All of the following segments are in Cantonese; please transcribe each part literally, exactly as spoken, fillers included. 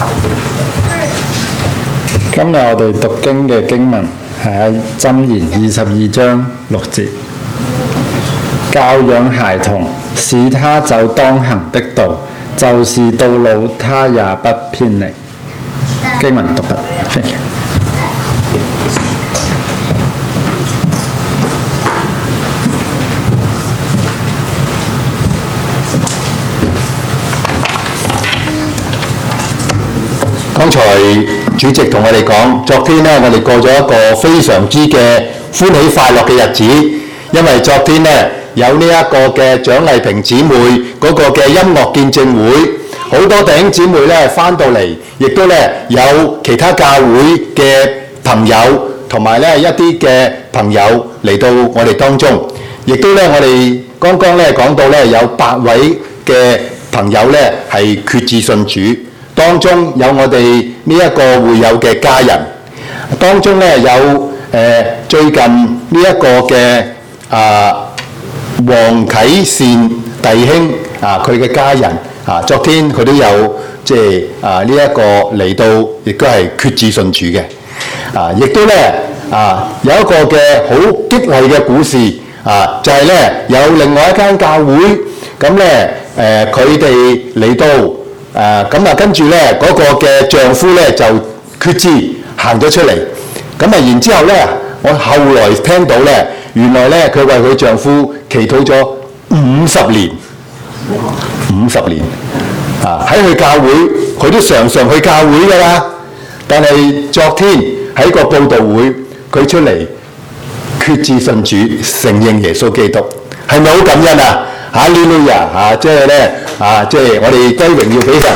今日我哋讀經嘅經文係喺箴言二十二章六節，教養孩童，使他走當行的道，就是到老他也不偏離。經文讀畢。 剛才主席同我哋講，昨天呢，我哋過咗一個非常之嘅歡喜快樂嘅日子，因為昨天呢，有呢一個嘅蔣麗萍姊妹嗰個嘅音樂見證會，好多弟兄姊妹呢翻到嚟，亦都呢有其他教會嘅朋友同埋呢一啲嘅朋友嚟到我哋當中，亦都呢我哋剛剛呢講到呢有八位嘅朋友呢係決志信主。當中有我哋呢一個會友嘅家人，當中咧有誒、呃、最近呢一個嘅啊黃啟善弟兄啊佢嘅家人啊，昨天佢都有即係啊呢一個嚟到，亦都係決志信主嘅啊，亦都咧啊有一個嘅好激勵嘅故事啊，就係、是、咧有另外一間教會咁咧誒佢哋嚟到。誒咁啊，跟住咧嗰個嘅丈夫咧就決志行咗出嚟，咁啊然之後咧，我後來聽到咧，原來咧佢為佢丈夫祈禱咗五十年，五十年啊喺佢教會，佢都常常去教會㗎啦。但係昨天喺個佈道會，佢出嚟決志信主，承認耶穌基督，係咪好感恩啊？哈利路亞啊！即係咧啊！即係我哋歸榮耀俾神。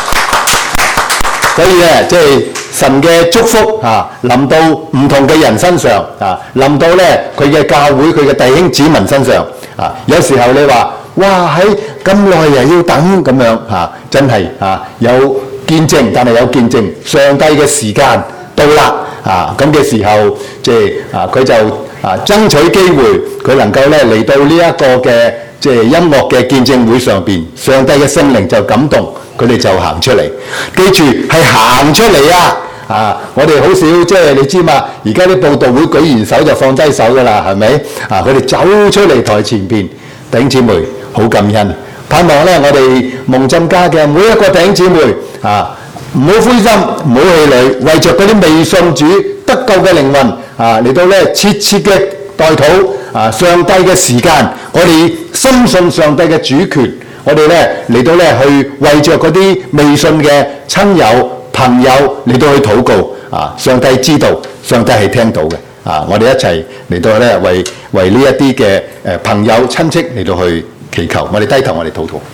所以咧，即係神嘅祝福啊，臨到唔同嘅人身上啊，臨到咧佢嘅教會、佢嘅弟兄姊妹身上啊。有時候你話：哇！喺咁耐又要等咁樣啊，真係啊有見證，但係有見證，上帝嘅時間到啦啊！咁嘅時候，即係啊，佢就啊爭取機會，佢能夠咧嚟到呢一個嘅。即係音樂嘅見證會上邊，上帝嘅聖靈就感動，佢哋就行出嚟。記住係行出嚟啊！啊，我哋好少即係你知嘛？而家啲佈道會舉完手就放低手㗎啦，係咪？啊，佢哋走出嚟台前邊，弟兄姊妹好感恩。盼望咧，我哋蒙浸家嘅每一個弟兄姊妹啊，唔好灰心，唔好氣餒，為着嗰啲未信主得救嘅靈魂啊，嚟到咧切切嘅代禱啊！上帝嘅時間，我哋深信上帝嘅主權，我哋咧嚟到咧去為着嗰啲未信嘅親友朋友嚟到去禱告啊！上帝知道，上帝係聽到嘅啊！我哋一齊嚟到咧為為呢一啲嘅誒朋友親戚嚟到去祈求，我哋低頭，我哋禱禱。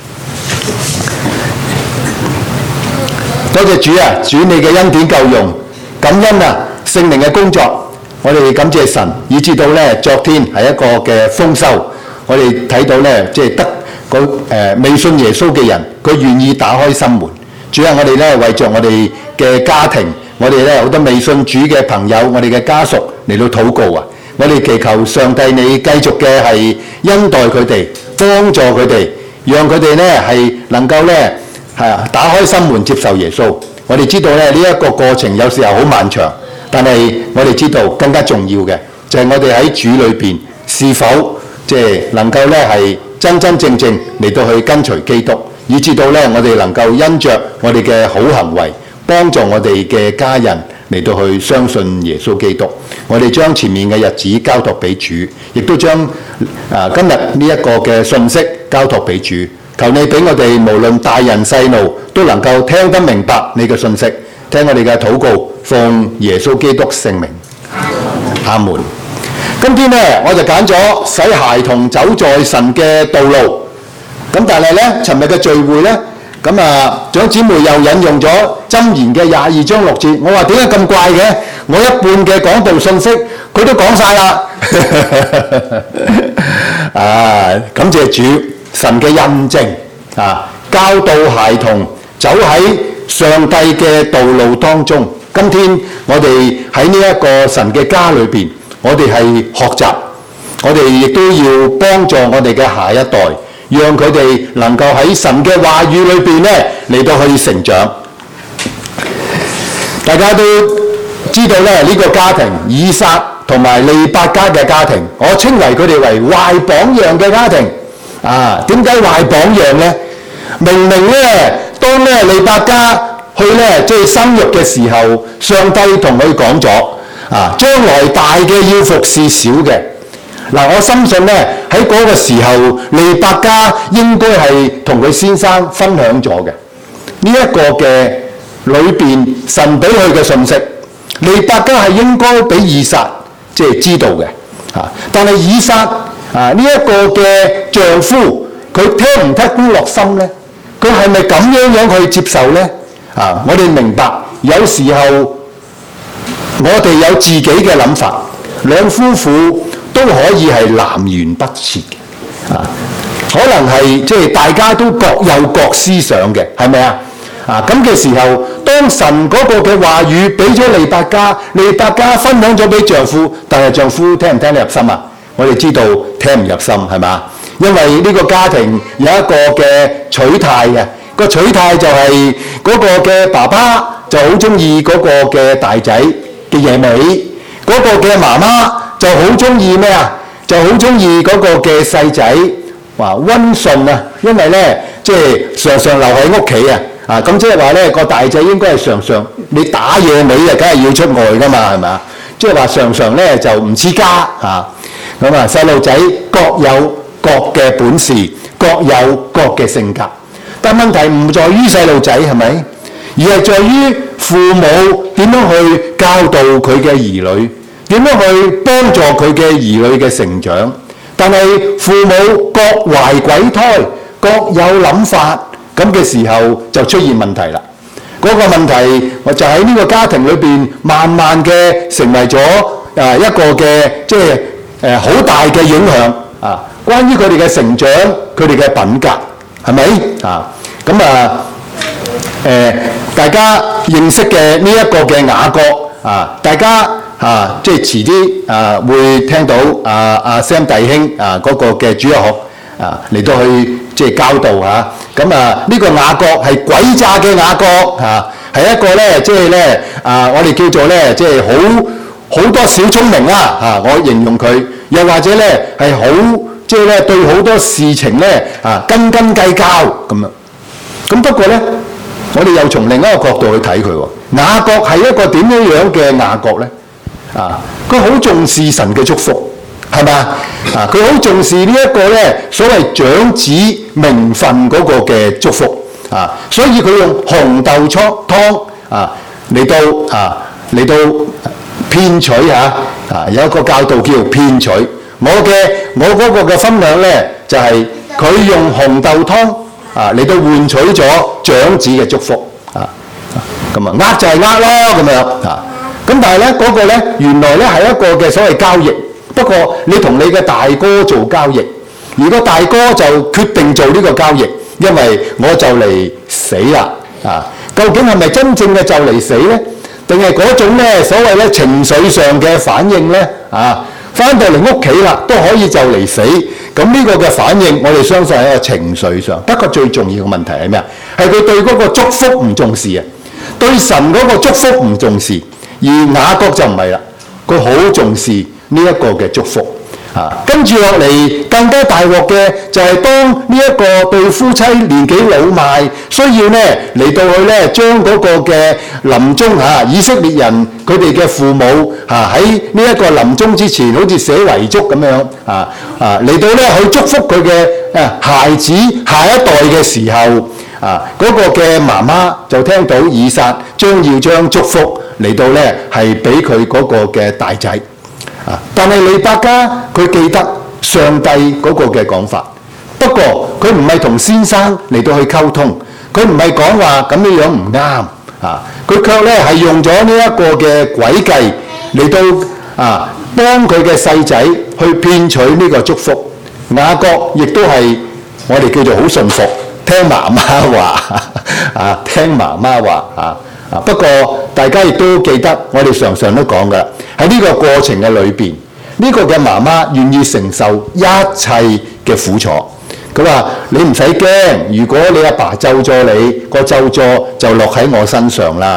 多謝主啊！主你嘅恩典夠用，感恩啊！聖靈嘅工作。我哋感謝神，以至到咧昨天係一個嘅豐收。我哋睇到咧，即係得個誒未信耶穌嘅人，佢願意打開心門。主啊，我哋咧為着我哋嘅家庭，我哋咧好多未信主嘅朋友，我哋嘅家屬嚟到禱告啊！我哋祈求上帝你繼續嘅係恩待佢哋，幫助佢哋，讓佢哋咧係能夠咧係啊打開心門接受耶穌。我哋知道咧呢一個過程有時候好漫長。但係我哋知道更加重要嘅就係我哋喺主裏邊是否即係能夠咧係真真正正嚟到去跟隨基督，以至到咧我哋能夠因着我哋嘅好行為幫助我哋嘅家人嚟到去相信耶穌基督。我哋將前面嘅日子交託俾主，亦都將啊今日呢一個嘅信息交託俾主。求你俾我哋無論大人細路都能夠聽得明白你嘅信息。聽我哋嘅禱告，奉耶穌基督聖名，阿門。今天呢，我就揀咗使孩童走在神嘅道路。咁但係呢，尋日嘅聚會呢，咁啊，長姊妹又引用咗箴言嘅廿二章六節。我話點解咁怪嘅？我一半嘅講道信息，佢都講晒啦。啊，感謝主，神嘅印證啊，教導孩童走喺上帝嘅道路當中。今天我哋喺呢一個神嘅家裏邊，我哋係學習，我哋亦都要幫助我哋嘅下一代，讓佢哋能夠喺神嘅話語裏邊咧嚟到去成長。 大家都知道咧，呢個家庭以撒同埋利百加嘅家庭，我稱為佢哋為壞榜樣嘅家庭。啊，點解壞榜樣呢？明明咧，當咧利百加去咧即係生育嘅時候，上帝同佢講咗啊，將來大嘅要服侍小嘅。嗱，我深信咧喺嗰個時候，利百加應該係同佢先生分享咗嘅呢一個嘅裏邊神俾佢嘅信息。利百加係應該俾以撒即係知道嘅啊，但係以撒啊呢一個嘅丈夫，佢聽唔聽得落心咧？佢係咪咁樣樣去接受咧？啊，我哋明白有時候我哋有自己嘅諗法，兩夫婦都可以係南轅北轍嘅啊，可能係即係大家都各有各思想嘅，係咪啊？啊咁嘅時候，當神嗰個嘅話語俾咗利百加，利百加分享咗俾丈夫，但係丈夫聽唔聽得入心啊？我哋知道聽唔入心，係嘛？因為呢個家庭有一個嘅取態嘅，個取態就係嗰個嘅爸爸就好中意嗰個嘅大仔嘅嘢味，嗰個嘅媽媽就好中意咩啊？就好中意嗰個嘅細仔話溫順啊，因為咧即係常常留喺屋企啊。啊，咁即係話咧，個大仔應該係常常你打野味啊，梗係要出外噶嘛，係咪啊？即係話常常咧就唔知家啊。咁啊，細路仔各有各嘅本事，各有各嘅性格。但問題唔在於細路仔係咪？而係在於父母點樣去教導佢嘅兒女，點樣去幫助佢嘅兒女嘅成長。但係父母各懷鬼胎，各有諗法。咁嘅時候就出現問題啦。嗰、那個問題我就喺呢個家庭裏邊，慢慢嘅成為咗誒一個嘅即係誒好大嘅影響啊。關於佢哋嘅成長，佢哋嘅品格係咪啊？咁啊誒，大家認識嘅呢一個嘅雅各啊，大家啊即係遲啲啊會聽到啊啊 Sam 弟兄啊嗰、那個嘅主日學啊嚟到去即係教導嚇。咁啊，呢個雅各係鬼詐嘅雅各嚇，係一個咧，即係咧啊，我哋叫做咧，即係好好多小聰明啦嚇，我形容佢，又或者咧係好即係咧對好多事情咧啊斤斤計較咁樣。咁不過咧，我哋又從另一個角度去睇佢喎。雅各係一個點樣樣嘅雅各咧？啊，佢好重視神嘅祝福。係嘛？啊，佢好重視呢一個咧所謂長子名分嗰個嘅祝福啊，所以佢用紅豆湯啊嚟到啊嚟到騙取嚇啊，有一個教導叫做騙取。我嘅我嗰個嘅分享咧就係、是、佢用紅豆湯啊嚟到換取咗長子嘅祝福啊，咁啊呃就係呃咯咁樣啊，咁但係咧嗰個咧原來咧係一個嘅所謂交易。不過你同你嘅大哥做交易，而個大哥就決定做呢個交易，因為我就嚟死啦啊！究竟係咪真正嘅就嚟死呢？定係嗰種咧所謂咧情緒上嘅反應呢？啊，翻到嚟屋企啦都可以就嚟死，咁呢個嘅反應我哋相信係一個情緒上。不過最重要嘅問題係咩啊？係佢對嗰個祝福唔重視啊，對神嗰個祝福唔重視，而雅各就唔係啦，佢好重視呢一個嘅祝福啊，跟住落嚟更加大鑊嘅就係當呢一個對夫妻年紀老邁，需要咧嚟到去咧將嗰個嘅臨終嚇、啊、以色列人佢哋嘅父母嚇喺呢一個臨終之前，好似寫遺囑咁樣啊啊嚟到咧去祝福佢嘅誒孩子下一代嘅時候啊，嗰、那個嘅媽媽就聽到以撒將要將祝福嚟到咧係俾佢嗰個嘅大仔。啊！但係利百加佢記得上帝嗰個嘅講法，不過佢唔係同先生嚟到去溝通，佢唔係講話咁樣樣唔啱啊！佢卻咧係用咗呢一個嘅詭計嚟到啊幫佢嘅細仔去騙取呢個祝福。雅各亦都係我哋叫做好順服，聽媽媽話啊，聽媽媽話啊。啊！不過大家亦都記得，我哋常常都講㗎啦，喺呢個過程嘅裏邊，呢、這個嘅媽媽願意承受一切嘅苦楚。佢話：你唔使驚，如果你阿爸咒咗你，個咒詛就落喺我身上啦。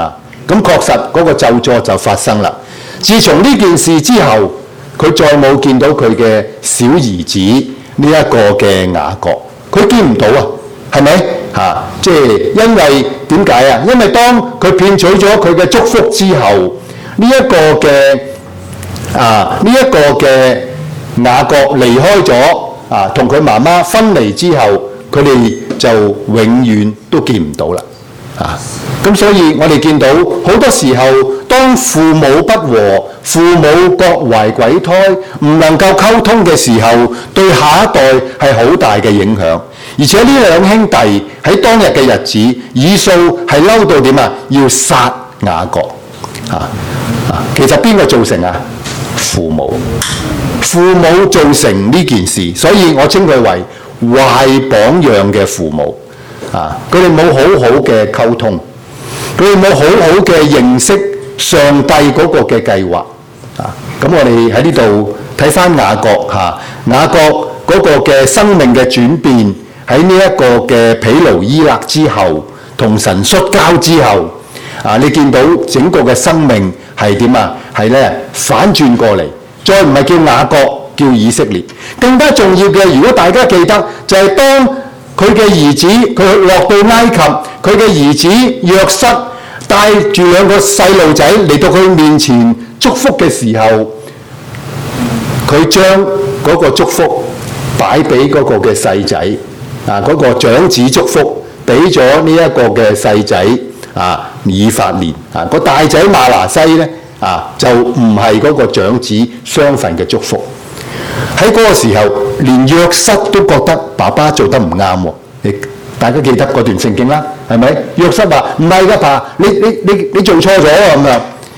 咁確實嗰個咒詛就發生啦。自從呢件事之後，佢再冇見到佢嘅小兒子呢一個嘅雅各，佢見唔到啊，係咪嚇？即係因為點解啊？因為當佢騙取咗佢嘅祝福之後，呢一個嘅啊呢一個嘅雅各離開咗啊，同佢媽媽分離之後，佢哋就永遠都見唔到啦。啊，咁所以我哋見到好多時候，當父母不和、父母各懷鬼胎、唔能夠溝通嘅時候，對下一代係好大嘅影響。而且呢兩兄弟喺當日嘅日子，以掃係嬲到點啊？要殺雅各啊！啊，其實邊個造成啊？父母，父母造成呢件事，所以我稱佢為壞榜樣嘅父母。啊！佢哋冇好好嘅溝通，佢哋冇好好嘅認識上帝嗰個嘅計劃。啊！咁我哋喺呢度睇翻雅各嚇，雅各嗰個嘅生命嘅轉變，喺呢一個嘅毗努伊勒之後，同神摔跤之後，啊！你見到整個嘅生命係點啊？係咧反轉過嚟，再唔係叫雅各，叫以色列。更加重要嘅，如果大家記得，就係當佢嘅兒子，佢落到埃及，佢嘅兒子約瑟帶住兩個細路仔嚟到佢面前祝福嘅時候，佢將嗰個祝福擺俾嗰個嘅細仔，啊嗰、嗰個長子祝福俾咗呢一個嘅細仔啊以法蓮，啊個大仔馬拿西咧啊就唔係嗰個長子雙份嘅祝福。喺嗰個時候，連約瑟都覺得爸爸做得唔啱喎。你大家記得嗰段聖經啦，係咪？約瑟話：唔係㗎，爸，你你你你做錯咗咁樣。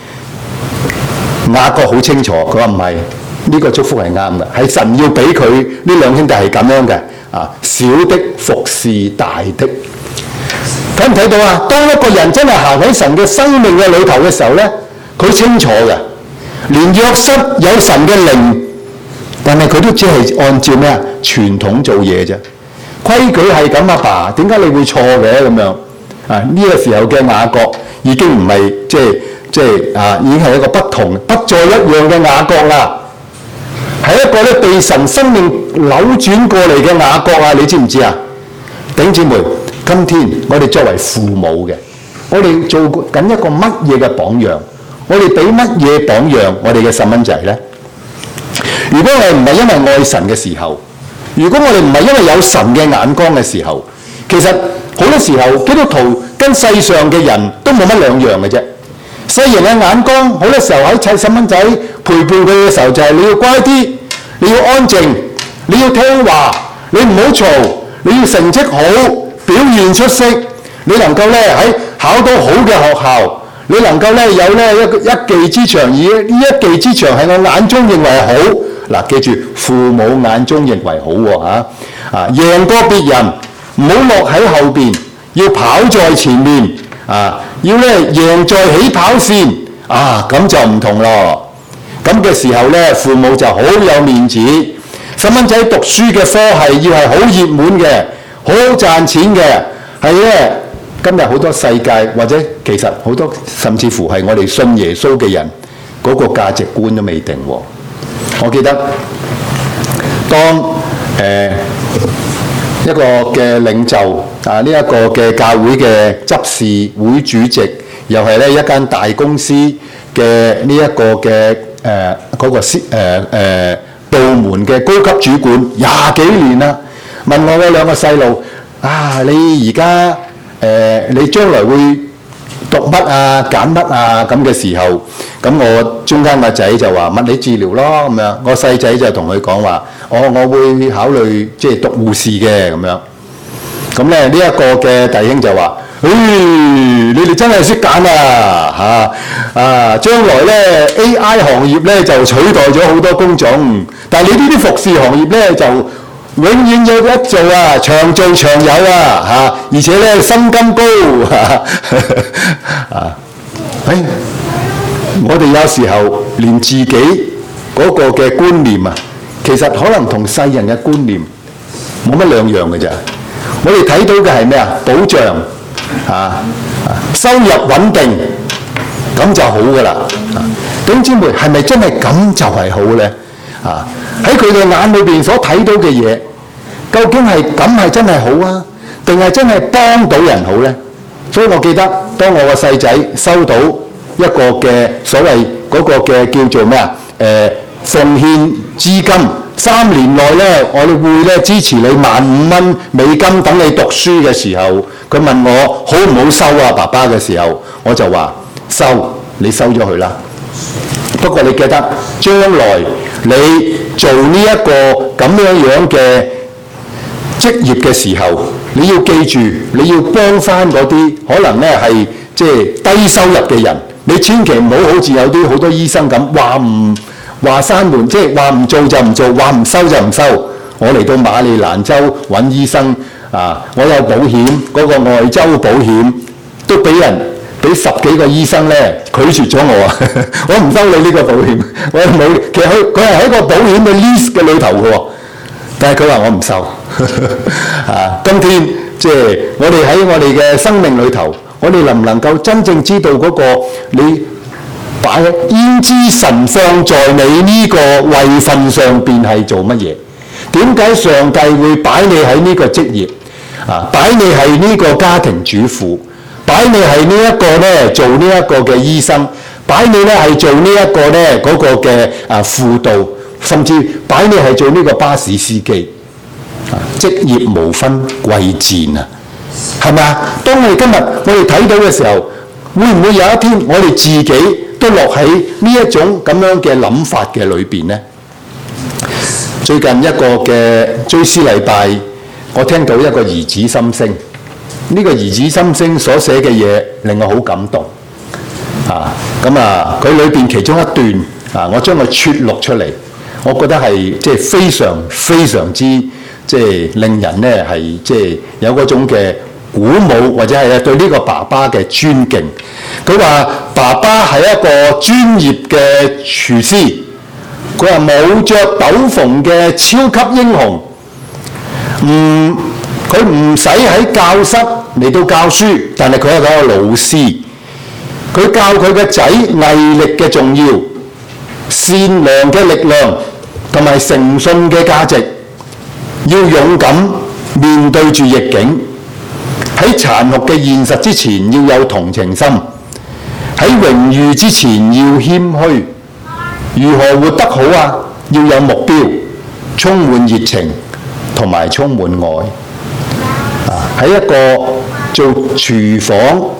雅各好清楚，佢話唔係，呢個祝福係啱嘅，係神要俾佢呢兩兄弟係咁樣嘅。啊，小的服侍大的，睇唔睇到啊？當一個人真係行喺神嘅生命嘅裏頭嘅時候咧，佢清楚嘅。連約瑟有神嘅靈，但係佢都只係按照咩啊傳統做嘢啫。規矩係咁啊，爸，點解你會錯嘅咁樣？啊，呢、這個時候嘅雅各已經唔係即係即係啊，已經係一個不同、不再一樣嘅雅各啦。係一個咧被神生命扭轉過嚟嘅雅各啊！你知唔知啊？弟兄姊妹，今天我哋作為父母嘅，我哋做緊一個乜嘢嘅榜樣？我哋俾乜嘢榜樣我哋嘅細蚊仔咧？如果我哋唔係因為愛神嘅時候，如果我哋唔係因為有神嘅眼光嘅時候，其實好多時候基督徒跟世上嘅人都冇乜兩樣嘅啫。世人嘅眼光好多時候喺湊細蚊仔陪伴佢嘅時候就係你要乖啲，你要安靜，你要聽話，你唔好嘈，你要成績好，表現出色，你能夠咧喺考到好嘅學校，你能夠咧有咧一一技之長，而呢一技之長係我眼中認為好。嗱，記住父母眼中認為好喎嚇，啊贏過別人，唔好落喺後邊，要跑在前面，啊要咧贏在起跑線，啊咁就唔同咯。咁嘅時候咧，父母就好有面子。細蚊仔讀書嘅科系要係好熱門嘅，好賺錢嘅，係咧今日好多世界或者其實好多甚至乎係我哋信耶穌嘅人嗰、那個價值觀都未定喎。我記得當誒、呃、一個嘅領袖啊，呢、這、一個嘅教會嘅執事會主席，又係咧一間大公司嘅呢一個嘅誒嗰個誒誒部門嘅高級主管，廿幾年啦。問我嘅兩個細路啊，你而家誒你將來會讀乜啊揀乜啊咁嘅時候，咁我中間個仔就話物理治療咯咁樣，我細仔就同佢講話，我我會考慮即係讀護士嘅咁樣。咁咧呢一個嘅弟兄就話：誒、哎，你哋真係識揀啊嚇啊！將來咧 A I 行業咧就取代咗好多工種，但係你呢啲服侍行業咧就永遠有得做啊，長做長有啊嚇，而且咧薪金高啊！誒，我哋有時候連自己嗰個嘅觀念啊，其實可能同世人嘅觀念冇乜兩樣嘅咋。我哋睇到嘅係咩啊？保障啊，收入穩定咁就好噶啦。弟兄姊妹，係咪真係咁就係好呢？啊，喺佢哋眼裏邊所睇到嘅嘢，究竟係咁係真係好啊，定係真係幫到人好呢？所以我記得當我個細仔收到一個嘅所謂嗰個嘅叫做咩啊？誒、呃、奉獻資金，三年內咧，我哋會咧支持你萬五蚊美金等你讀書嘅時候，佢問我好唔好收啊，爸爸嘅時候，我就話收，你收咗佢啦。不過你記得將來你做呢一個咁樣樣嘅職業嘅時候，你要記住，你要幫翻嗰啲可能咧係即係低收入嘅人。你千祈唔好好似有啲好多醫生咁話唔話閂門，即係話唔做就唔做，話唔收就唔收。我嚟到馬里蘭州揾醫生啊，我有保險，嗰、那個外州保險都俾人俾十幾個醫生咧拒絕咗我啊！我唔收你呢個保險，我冇。其實佢佢係喺個保險嘅 list 嘅裏頭嘅喎，但係佢話我唔收啊。今天即係我哋喺我哋嘅生命裏頭。我哋能唔能夠真正知道嗰個你擺焉知神放在你呢個位份上邊係做乜嘢？點解上帝會擺你喺呢個職業啊？擺你係呢個家庭主婦，擺你係呢一個咧做呢一個嘅醫生，擺你咧係做呢一個咧嗰個嘅啊輔導，甚至擺你係做呢個巴士司機啊！職業無分貴賤啊！係咪啊？當我哋今日我哋睇到嘅時候，會唔會有一天我哋自己都落喺呢一種咁樣嘅諗法嘅裏邊呢？最近一個嘅追思禮拜，我聽到一個兒子心聲。呢、這個兒子心聲所寫嘅嘢令我好感動啊！咁啊，佢裏邊其中一段啊，我將佢撮錄出嚟，我覺得係即係非常非常之。即係令人咧係即係有嗰種嘅鼓舞，或者係對呢個爸爸嘅尊敬。佢話爸爸係一個專業嘅廚師，佢話冇着斗篷嘅超級英雄，唔佢唔使喺教室嚟到教書，但係佢係一個老師，佢教佢嘅仔毅力嘅重要、善良嘅力量同埋誠信嘅價值。要勇敢面對住逆境，喺殘酷嘅現實之前要有同情心，喺榮譽之前要謙虛。如何活得好啊？要有目標，充滿熱情同埋充滿愛。啊，喺一個做廚房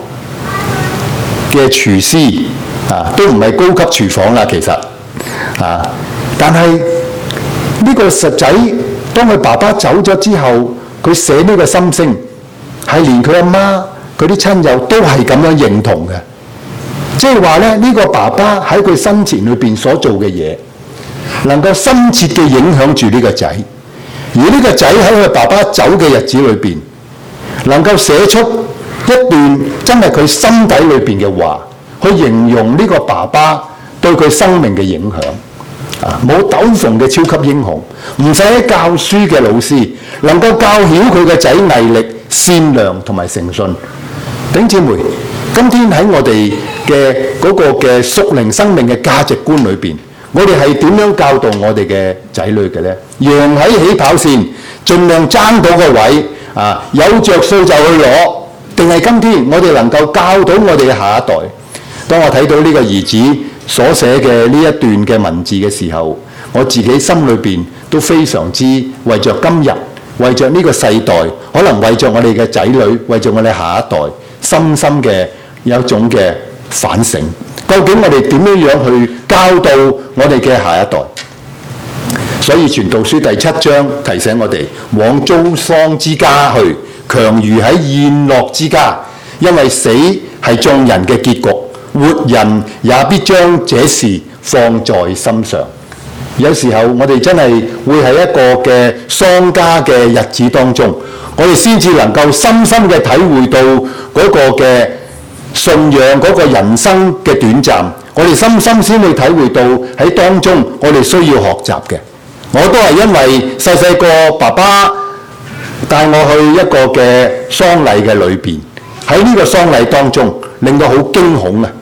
嘅廚師啊，都唔係高級廚房啦，其實啊，但係呢個實仔。當佢爸爸走咗之後，佢寫呢個心聲，係連佢阿媽、佢啲親友都係咁樣認同嘅。即係話咧，呢個爸爸喺佢生前裏邊所做嘅嘢，能夠深切嘅影響住呢個仔。而呢個仔喺佢爸爸走嘅日子裏邊，能夠寫出一段真係佢心底裏邊嘅話，去形容呢個爸爸對佢生命嘅影響。啊！冇斗篷嘅超級英雄，唔使喺教書嘅老師，能夠教曉佢嘅仔毅力、善良同埋誠信。弟兄姊妹，今天喺我哋嘅嗰個嘅屬靈生命嘅價值觀裏邊，我哋係點樣教導我哋嘅仔女嘅呢？讓喺起跑線，盡量爭到個位啊！有着數就去攞，定係今天我哋能夠教到我哋嘅下一代？當我睇到呢個兒子所寫嘅呢一段嘅文字嘅時候，我自己心裏邊都非常之為着今日，為着呢個世代，可能為着我哋嘅仔女，為着我哋下一代，深深嘅有一種嘅反省。究竟我哋點樣樣去教導我哋嘅下一代？所以傳道書第七章提醒我哋，往遭喪之家去，強如喺宴樂之家，因為死係眾人嘅結局。活人也必將這事放在心上。有時候我哋真係會喺一個嘅喪家嘅日子當中，我哋先至能夠深深嘅體會到嗰個嘅信仰，嗰個人生嘅短暫。我哋深深先會體會到喺當中我哋需要學習嘅。我都係因為細細個爸爸帶我去一個嘅喪禮嘅裏邊，喺呢個喪禮當中令到好驚恐啊！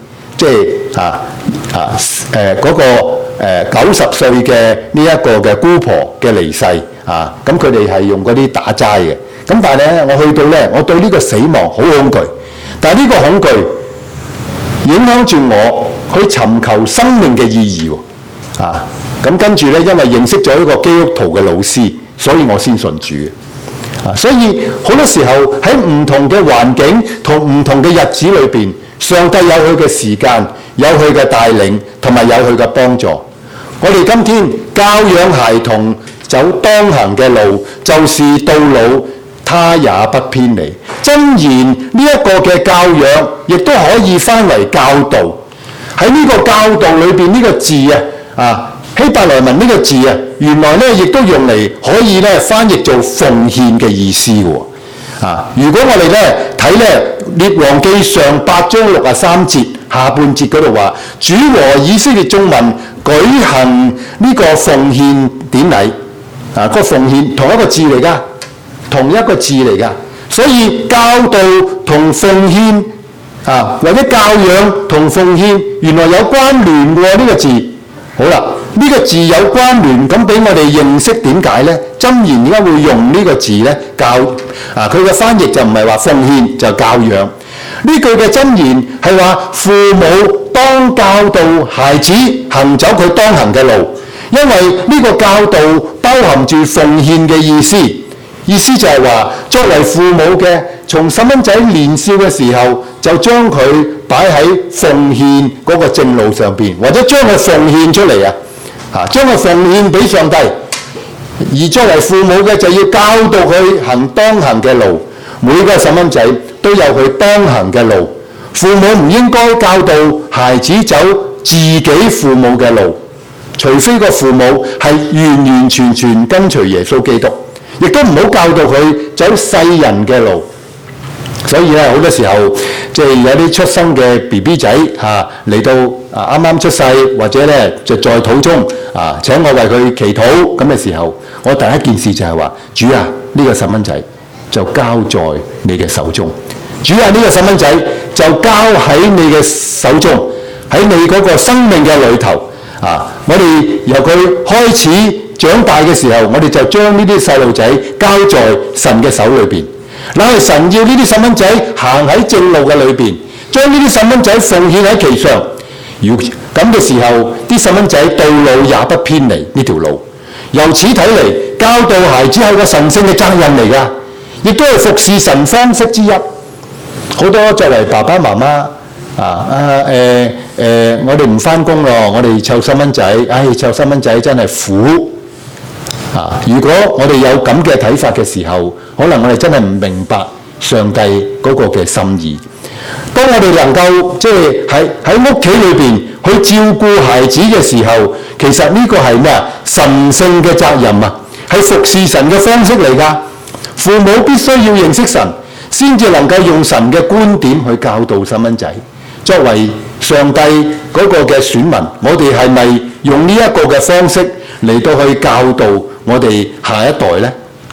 即係啊啊誒嗰個誒九十歲嘅呢一個嘅姑婆嘅離世啊，咁佢哋係用嗰啲打齋嘅。咁但係咧，我去到咧，我對呢個死亡好恐懼，但係呢個恐懼影響住我去尋求生命嘅意義喎啊！咁跟住咧，因為認識咗一個基督徒嘅老師，所以我先信主啊！所以好多時候喺唔同嘅環境同唔同嘅日子裏邊，上帝有佢嘅時間，有佢嘅帶領，同埋有佢嘅幫助。我哋今天教養孩童走當行嘅路，就是到老他也不偏離。箴言呢一個嘅教養，亦都可以翻為教導。喺呢個教導裏邊，呢個字啊，啊希伯來文呢個字啊，原來咧亦都用嚟可以咧翻譯做奉獻嘅意思嘅喎。啊，如果我哋咧睇咧列王記上八章六十三節下半節嗰度話，主和以色列眾民舉行呢個奉獻典禮。啊，個奉獻同一個字嚟㗎，同一個字嚟㗎。所以教導同奉獻啊，或者教養同奉獻，原來有關聯喎呢個字。好啦，呢個字有關聯，咁俾我哋認識點解呢？箴言點解會用呢個字呢？教啊，佢嘅翻譯就唔係話奉獻，就教養。呢句嘅箴言係話父母當教導孩子行走佢當行嘅路，因為呢個教導包含住奉獻嘅意思。意思就係話，作為父母嘅，從細蚊仔年少嘅時候，就將佢擺喺奉獻嗰個正路上邊，或者將佢奉獻出嚟啊！啊，將佢奉獻俾上帝。而作為父母嘅，就要教導佢行當行嘅路。每個細蚊仔都有佢當行嘅路，父母唔應該教導孩子走自己父母嘅路，除非個父母係完完全全跟隨耶穌基督。亦都唔好教導佢走世人嘅路。所以咧，好多時候即係有啲出生嘅 B B 仔嚇嚟到啊，啱啱出世或者咧就在肚中啊，請我為佢祈禱咁嘅時候，我第一件事就係話：主啊，呢個細蚊仔就交在你嘅手中。主啊，呢個細蚊仔就交喺你嘅手中，喺你嗰個生命嘅裏頭啊！我哋由佢開始長大嘅時候，我哋就將呢啲細路仔交在神嘅手裏邊。乃係神要呢啲細蚊仔行喺正路嘅裏邊，將呢啲細蚊仔奉獻喺其上。如咁嘅時候，啲細蚊仔到老也不偏離呢條路。由此睇嚟，教導孩子係個神聖嘅責任嚟㗎，亦都係服侍神方式之一。好多作為爸爸媽媽啊啊誒誒、呃，我哋唔返工咯，我哋湊細蚊仔，唉，湊細蚊仔真係苦。啊！如果我哋有咁嘅睇法嘅時候，可能我哋真係唔明白上帝嗰個嘅心意。當我哋能夠即係喺喺屋企裏邊去照顧孩子嘅時候，其實呢個係咩啊？神聖嘅責任啊，係服侍神嘅方式嚟㗎。父母必須要認識神，先至能夠用神嘅觀點去教導細蚊仔。作為上帝嗰個嘅選民，我哋係咪用呢一個嘅方式嚟到去教導我哋下一代呢？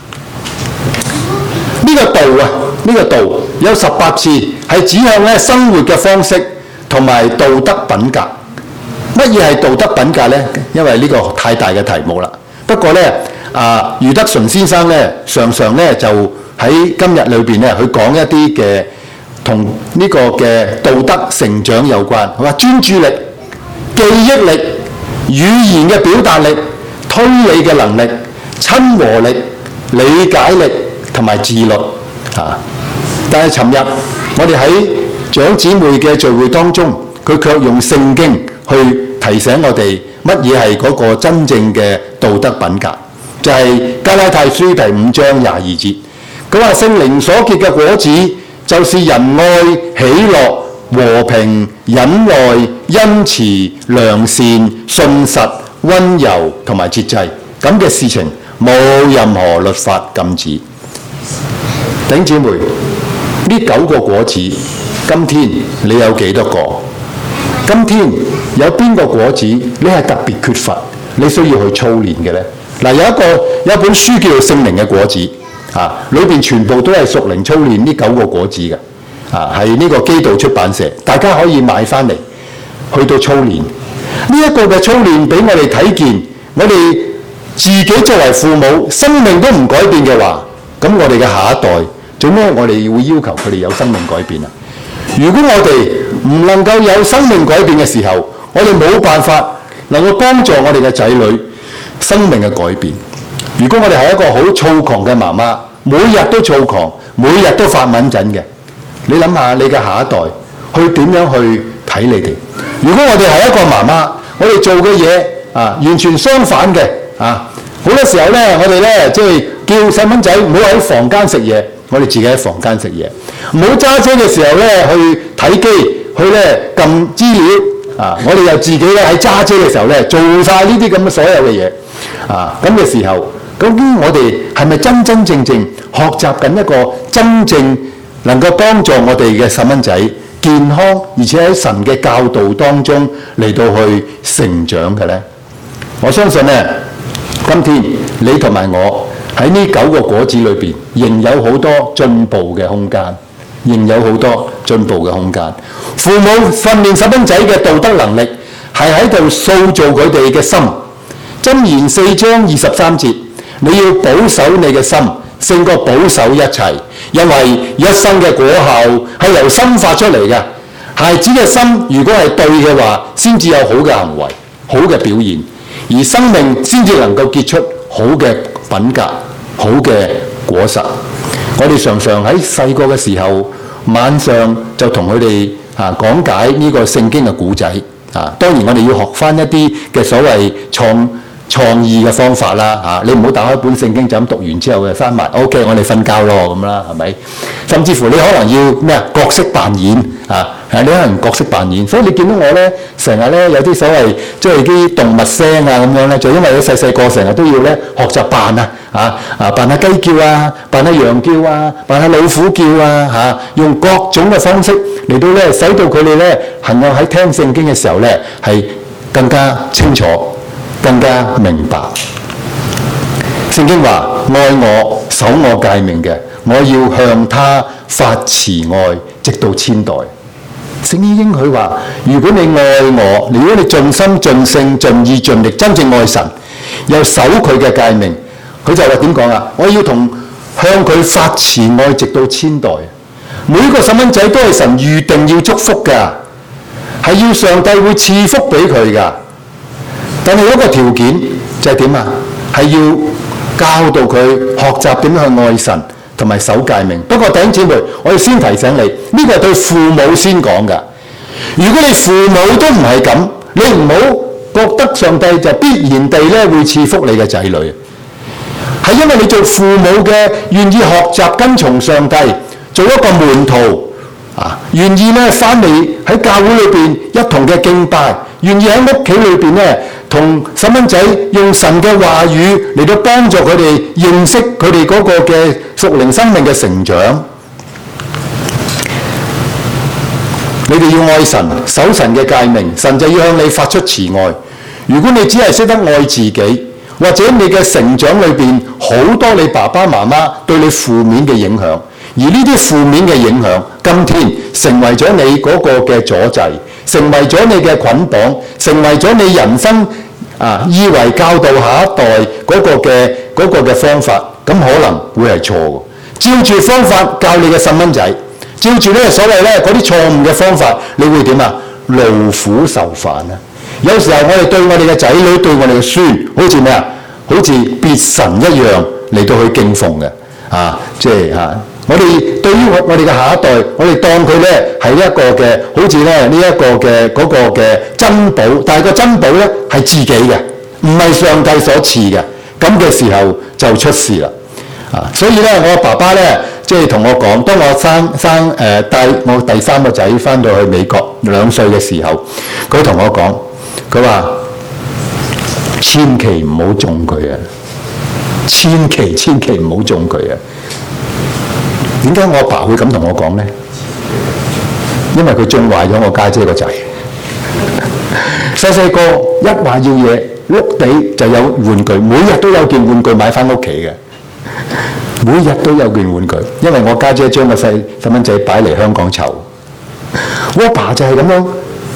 呢個道啊，呢個道有十八字，係指向咧生活嘅方式同埋道德品格。乜嘢係道德品格呢？因為呢個太大嘅題目啦。不過呢，啊余德純先生呢，常常呢就喺今日裏邊呢，佢講一啲嘅同呢個嘅道德成長有關。佢話專注力、記憶力、語言嘅表達力、推理嘅能力、親和力、理解力同埋自律啊！但係尋日我哋喺長姊妹嘅聚會當中，佢卻用聖經去提醒我哋乜嘢係嗰個真正嘅道德品格，就係、是、加拉太書第五章廿二節。佢話聖靈所結嘅果子就是仁愛、喜樂、和平、忍耐、恩慈、良善、信實、溫柔同埋節制。咁嘅事情冇任何律法禁止。弟兄姊妹，呢九個果子，今天你有幾多個？今天有邊個果子你係特別缺乏，你需要去操練嘅呢？嗱，有一個有一本書叫做《聖靈嘅果子》，啊，裏邊全部都係屬靈操練呢九個果子嘅，啊，係呢個基道出版社，大家可以買翻嚟。 去到操練。呢一個嘅操練俾我哋睇見，我哋自己作為父母，生命都唔改變嘅話，咁我哋嘅下一代做咩我哋會要求佢哋有生命改變啊？如果我哋唔能夠有生命改變嘅時候，我哋冇辦法能夠幫助我哋嘅仔女生命嘅改變。如果我哋係一個好躁狂嘅媽媽，每日都躁狂，每日都發敏疹嘅，你諗下你嘅下一代去點樣去睇你哋？如果我哋係一個媽媽，我哋做嘅嘢啊完全相反嘅啊，好多時候咧，我哋咧即係叫細蚊仔唔好喺房間食嘢，我哋自己喺房間食嘢；唔好揸車嘅時候咧去睇機，去咧撳資料啊，我哋又自己咧喺揸車嘅時候咧做晒呢啲咁嘅所有嘅嘢啊，咁嘅時候，究竟我哋係咪真真正正學習緊一個真正能夠幫助我哋嘅細蚊仔健康，而且喺神嘅教導當中嚟到去成長嘅呢？我相信呢，今天你同埋我喺呢九個果子裏邊，仍有好多進步嘅空間，仍有好多進步嘅空間。父母訓練細蚊仔嘅道德能力，係喺度塑造佢哋嘅心。箴言四章二十三節，你要保守你嘅心，勝過保守一切，因為一生嘅果效係由心發出嚟嘅。孩子嘅心如果係對嘅話，先至有好嘅行為、好嘅表現，而生命先至能夠結出好嘅品格、好嘅果實。我哋常常喺細個嘅時候，晚上就同佢哋啊講解呢個聖經嘅故仔啊。當然我哋要學翻一啲嘅所謂創創意嘅方法啦，嚇你唔好打開本聖經就咁讀完之後就翻埋 ，OK 我哋瞓覺咯咁啦，係咪？甚至乎你可能要咩啊角色扮演啊，係你可能角色扮演，所以你見到我咧成日咧有啲所謂即係啲動物聲啊咁樣咧，就因為你細細個成日都要咧學習扮啊，啊啊扮下雞叫啊，扮下羊叫啊，扮下老虎叫啊，嚇、啊、用各種嘅方式嚟到咧使到佢哋咧能夠喺聽聖經嘅時候咧係更加清楚。更加明白，聖經話：愛我、守我誡命嘅，我要向他發慈愛，直到千代。聖經應許話：如果你愛我，如果你盡心、盡性、盡意、盡力，真正愛神，又守佢嘅誡命，佢就話點講啊？我要同向佢發慈愛，直到千代。每個細蚊仔都係神預定要祝福㗎，係要上帝會賜福俾佢㗎。但係有一個條件就係點啊？係要教導佢學習點樣去愛神同埋守誡命。不過弟兄姊妹，我要先提醒你，呢個係對父母先講㗎。如果你父母都唔係咁，你唔好覺得上帝就必然地咧會賜福你嘅仔女。係因為你做父母嘅願意學習跟從上帝，做一個門徒啊，願意咧翻嚟喺教會裏邊一同嘅敬拜，願意喺屋企裏邊咧。同細蚊仔用神嘅話語嚟到幫助佢哋認識佢哋嗰個嘅屬靈生命嘅成長。你哋要愛神，守神嘅誡命，神就要向你發出慈愛。如果你只係識得愛自己，或者你嘅成長裏邊好多你爸爸媽媽對你負面嘅影響，而呢啲負面嘅影響，今天成為咗你嗰個嘅阻滯。成為咗你嘅捆綁，成為咗你人生啊，以為教導下一代嗰個嘅嗰個嘅方法，咁可能會係錯嘅。照住方法教你嘅細蚊仔，照住呢個所謂咧嗰啲錯誤嘅方法，你會點啊？勞苦受煩啊！有時候我哋對我哋嘅仔女，對我哋嘅孫，好似咩啊？好似別神一樣嚟到去敬奉嘅啊！即係嚇。啊我哋對於我我哋嘅下一代，我哋當佢咧係一個嘅，好似咧呢一個嘅嗰個嘅珍寶，但係個珍寶咧係自己嘅，唔係上帝所賜嘅。咁嘅時候就出事啦。啊，所以咧我爸爸咧即係同我講，當我生生誒帶我第三個仔翻到去美國兩歲嘅時候，佢同我講，佢話千祈唔好中佢啊！千祈千祈唔好中佢啊！點解我阿爸會咁同我講呢？因為佢縱壞咗我家姐個仔。細細個一話要嘢，碌地就有玩具，每日都有件玩具買翻屋企嘅。每日都有件玩具，因為我家姐將個細細蚊仔擺嚟香港湊。我阿爸就係咁樣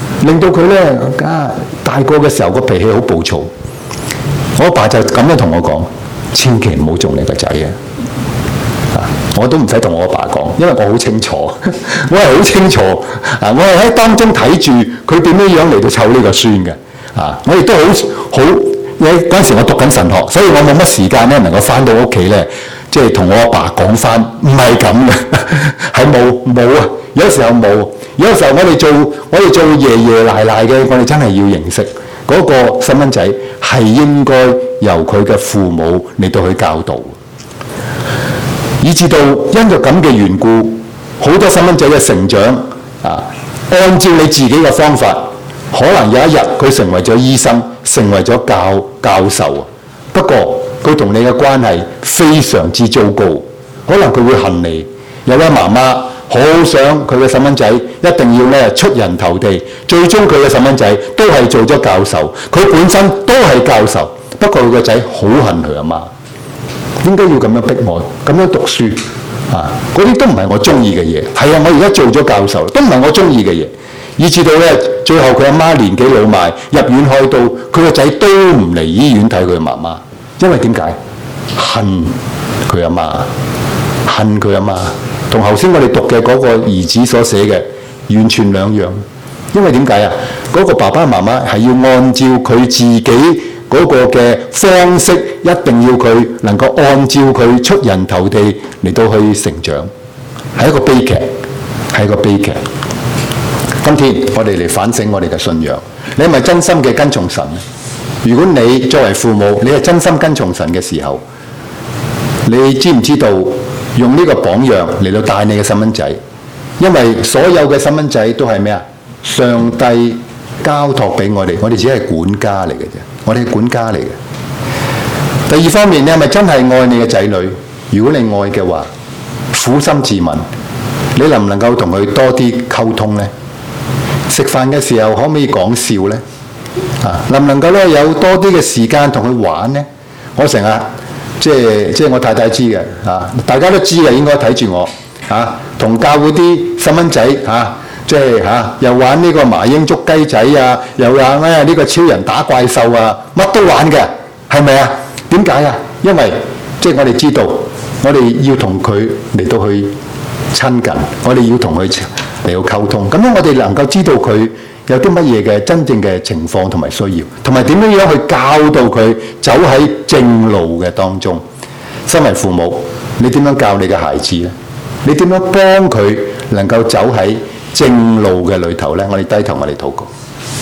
令到佢咧啊大個嘅時候個脾氣好暴躁。我阿爸就咁樣同我講：千祈唔好中你個仔啊！我都唔使同我阿爸講，因為我好清楚，我係好清楚啊！我係喺當中睇住佢點樣樣嚟到湊呢個孫嘅啊！我亦都好好，因為嗰陣時我讀緊神學，所以我冇乜時間咧能夠翻到屋企咧，即係同我阿爸講翻，唔係咁嘅，係冇冇啊！有時候冇，有時候我哋做我哋做爺爺奶奶嘅，我哋真係要認識嗰個細蚊仔係應該由佢嘅父母嚟到去教導。以至到因着咁嘅緣故，好多細蚊仔嘅成長啊，按照你自己嘅方法，可能有一日佢成為咗醫生，成為咗教教授。不過佢同你嘅關係非常之糟糕，可能佢會恨你。有位媽媽好想佢嘅細蚊仔一定要咧出人頭地，最終佢嘅細蚊仔都係做咗教授，佢本身都係教授，不過佢個仔好恨佢阿媽。應該要咁樣逼我，咁樣讀書啊！嗰啲都唔係我中意嘅嘢。係啊，我而家做咗教授，都唔係我中意嘅嘢。以至到咧，最後佢阿媽年紀老邁，入院開刀，佢個仔都唔嚟醫院睇佢媽媽，因為點解？恨佢阿媽，恨佢阿媽，同頭先我哋讀嘅嗰個兒子所寫嘅完全兩樣。因為點解啊？嗰個爸爸媽媽係要按照佢自己嗰個嘅方式，一定要佢能夠按照佢出人頭地嚟到去成長，係一個悲劇，係一個悲劇。今天我哋嚟反省我哋嘅信仰，你係咪真心嘅跟從神呢？如果你作為父母，你係真心跟從神嘅時候，你知唔知道用呢個榜樣嚟到帶你嘅細蚊仔？因為所有嘅細蚊仔都係咩啊？上帝交託俾我哋，我哋只係管家嚟嘅啫。我哋係管家嚟嘅。第二方面，你係咪真係愛你嘅仔女？如果你愛嘅話，苦心自問，你能唔能夠同佢多啲溝通呢？食飯嘅時候可唔可以講笑呢？啊，能唔能夠咧有多啲嘅時間同佢玩呢？我成日即係即係我太太知嘅啊，大家都知嘅，應該睇住我啊，同教會啲細蚊仔啊。即係嚇、啊，又玩呢個麻鷹捉雞仔啊，又玩咧呢個超人打怪獸啊，乜都玩嘅，係咪啊？點解啊？因為即係我哋知道，我哋要同佢嚟到去親近，我哋要同佢嚟到溝通，咁樣我哋能夠知道佢有啲乜嘢嘅真正嘅情況同埋需要，同埋點樣樣去教導佢走喺正路嘅當中。身為父母，你點樣教你嘅孩子咧？你點樣幫佢能夠走喺正路嘅裏頭呢？我哋低頭，我哋禱告。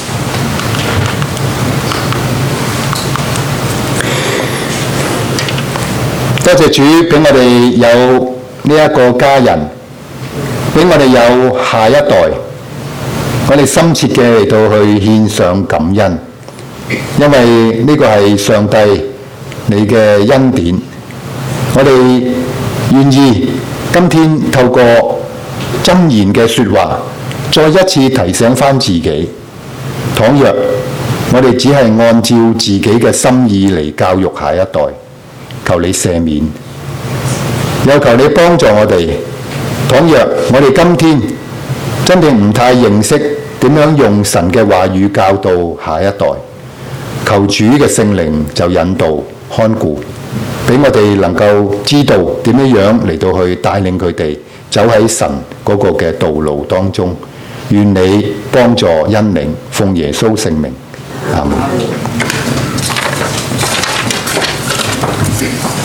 多謝主俾我哋有呢一個家人，俾我哋有下一代，我哋深切嘅嚟到去獻上感恩，因為呢個係上帝你嘅恩典。我哋願意今天透過箴言嘅說話，再一次提醒翻自己，倘若我哋只係按照自己嘅心意嚟教育下一代，求你赦免，又求你幫助我哋。倘若我哋今天真係唔太認識點樣用神嘅話語教導下一代，求主嘅聖靈就引導看顧，俾我哋能夠知道點樣樣嚟到去帶領佢哋走喺神嗰個嘅道路當中。願你幫助恩領，奉耶穌聖名，阿們。